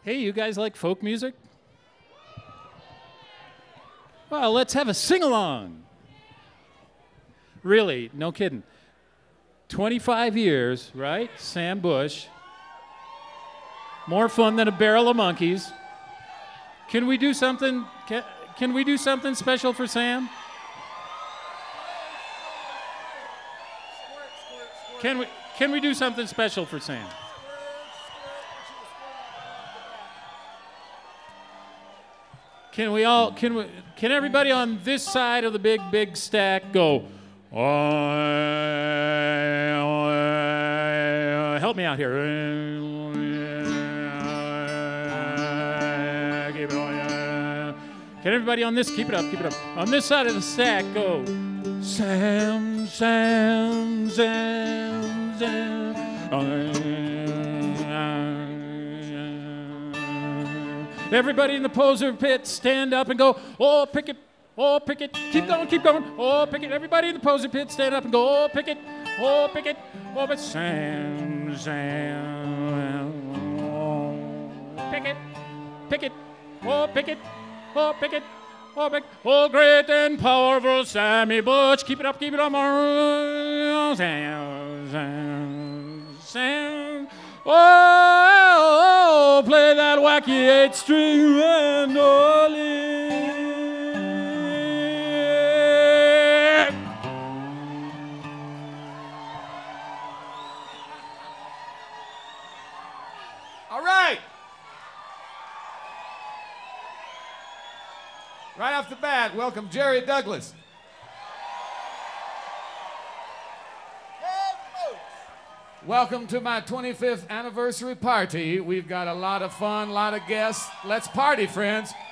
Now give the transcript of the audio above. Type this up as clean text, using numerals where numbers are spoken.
Hey, you guys like folk music? Well, let's have a sing-along. Really, no kidding. 25 years, right? Sam Bush. More fun than a barrel of monkeys. Can we do something? Can we do something special for Sam? Can we do something special for Sam? Can everybody on this side of the big stack go? Help me out here. Can everybody on this keep it up? On this side of the stack, go. Sam, Sam, Sam, Sam. Everybody in the poser pit, stand up and go. Oh, pick it. Oh, pick it. Keep going. Oh, pick it. Everybody in the poser pit, stand up and go. Oh, pick it. Oh, pick it. Oh, but Sam, Sam. Pick it. Pick it. Oh, pick it. Oh, pick it. Oh, pick it. Oh, great and powerful Sammy Butch. Keep it up. Sam, Sam, Sam. Oh, play that wacky 8-string mandolin. All right. Right off the bat, welcome Jerry Douglas. Welcome to my 25th anniversary party. We've got a lot of fun, a lot of guests. Let's party, friends.